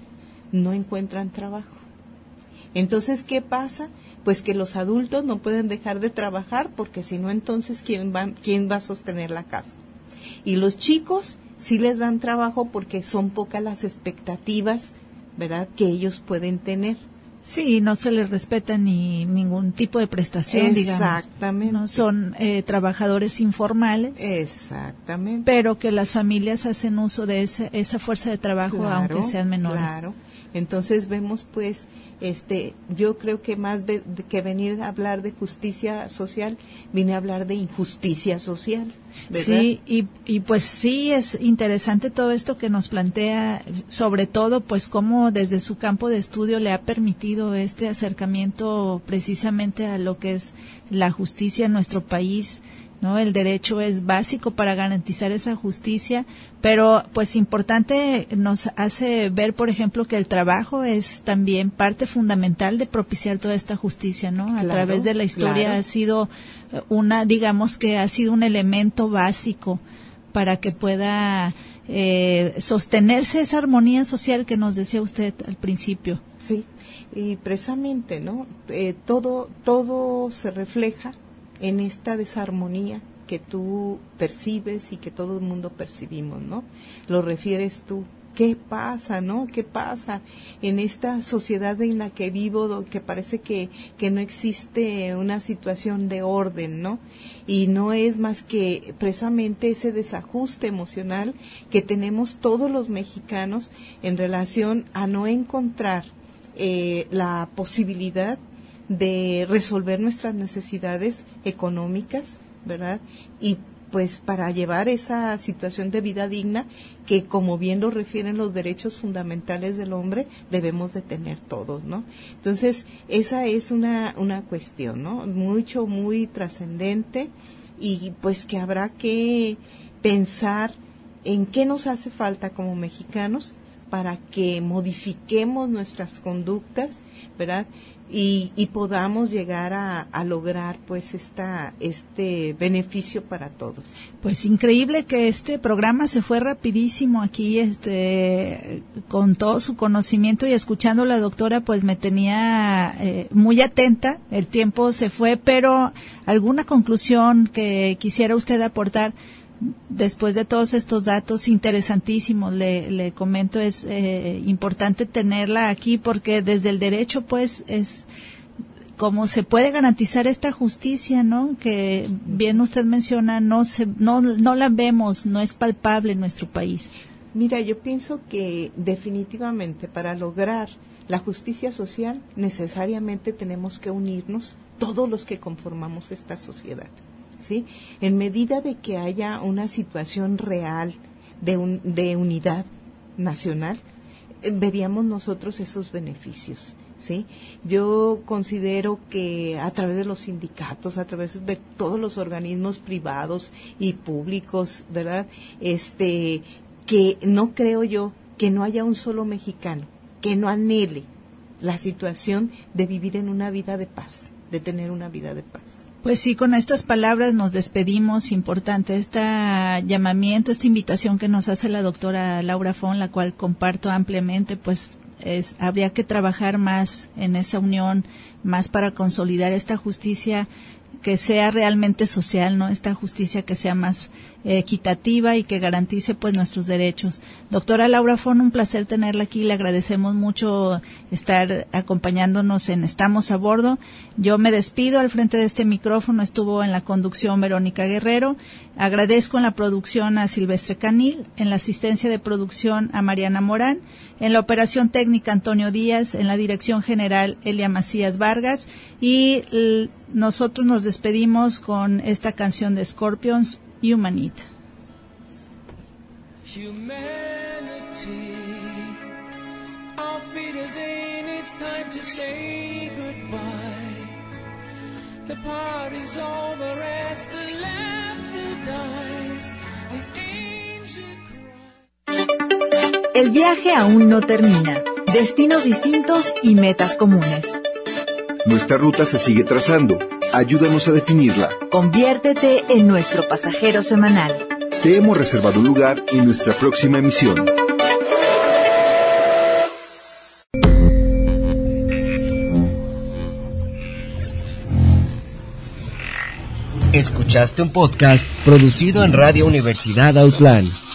no encuentran trabajo. Entonces, ¿qué pasa? Pues que los adultos no pueden dejar de trabajar, porque si no, entonces, ¿quién va, quién va a sostener la casa? Y los chicos sí les dan trabajo porque son pocas las expectativas, ¿verdad?, que ellos pueden tener. Sí, no se les respeta ni ningún tipo de prestación, digamos. Exactamente. No son eh, trabajadores informales. Exactamente. Pero que las familias hacen uso de ese, esa fuerza de trabajo, claro, aunque sean menores. Claro. Entonces vemos, pues, este, yo creo que más de, de que venir a hablar de justicia social, vine a hablar de injusticia social, ¿verdad? Sí, y, y pues sí es interesante todo esto que nos plantea, sobre todo, pues cómo desde su campo de estudio le ha permitido este acercamiento precisamente a lo que es la justicia en nuestro país, ¿no? El derecho es básico para garantizar esa justicia, pero pues importante nos hace ver, por ejemplo, que el trabajo es también parte fundamental de propiciar toda esta justicia, ¿no? A claro, través de la historia claro. ha sido una, digamos que ha sido un elemento básico para que pueda eh, sostenerse esa armonía social que nos decía usted al principio. Sí, y precisamente, ¿no? Eh, todo, todo se refleja en esta desarmonía que tú percibes y que todo el mundo percibimos, ¿no? Lo refieres tú. ¿Qué pasa, no? ¿Qué pasa en esta sociedad en la que vivo, que parece que, que no existe una situación de orden, ¿no? Y no es más que precisamente ese desajuste emocional que tenemos todos los mexicanos en relación a no encontrar eh, la posibilidad de resolver nuestras necesidades económicas, ¿verdad? Y pues para llevar esa situación de vida digna que, como bien lo refieren los derechos fundamentales del hombre, debemos de tener todos, ¿no? Entonces, esa es una, una cuestión, ¿no? Mucho, muy trascendente, y pues que habrá que pensar en qué nos hace falta como mexicanos para que modifiquemos nuestras conductas, ¿verdad? Y, y podamos llegar a, a lograr pues esta este beneficio para todos. Pues increíble que este programa se fue rapidísimo aquí, este con todo su conocimiento, y escuchando a la doctora pues me tenía eh, muy atenta. El tiempo se fue, pero alguna conclusión que quisiera usted aportar después de todos estos datos interesantísimos. Le, le comento, es eh, importante tenerla aquí porque desde el derecho pues es como se puede garantizar esta justicia, ¿no? Que bien usted menciona, no se no no la vemos, no es palpable en nuestro país. Mira, yo pienso que definitivamente para lograr la justicia social necesariamente tenemos que unirnos todos los que conformamos esta sociedad. ¿Sí? En medida de que haya una situación real de, un, de unidad nacional, eh, veríamos nosotros esos beneficios, ¿sí? Yo considero que a través de los sindicatos, a través de todos los organismos privados y públicos, ¿verdad? Este, que no creo yo que no haya un solo mexicano que no anhele la situación de vivir en una vida de paz, de tener una vida de paz. Pues sí, con estas palabras nos despedimos. Importante este llamamiento, esta invitación que nos hace la doctora Laura Fon, la cual comparto ampliamente. Pues es, habría que trabajar más en esa unión, más para consolidar esta justicia que sea realmente social, ¿no? Esta justicia que sea más eh, equitativa y que garantice pues nuestros derechos. Doctora Laura Fon, un placer tenerla aquí. Le agradecemos mucho estar acompañándonos en Estamos a Bordo. Yo me despido. Al frente de este micrófono estuvo en la conducción Verónica Guerrero. Agradezco en la producción a Silvestre Canil, en la asistencia de producción a Mariana Morán, en la operación técnica Antonio Díaz, en la dirección general Elia Macías Vargas, y l- nosotros nos despedimos con esta canción de Scorpions, Humanity. Humanity, our feet is in, it's time to say goodbye. The party's over as the laughter dies, the angel cries. El viaje aún no termina. Destinos distintos y metas comunes. Nuestra ruta se sigue trazando. Ayúdanos a definirla. Conviértete en nuestro pasajero semanal. Te hemos reservado un lugar en nuestra próxima emisión. Escuchaste un podcast producido en Radio Universidad Outland.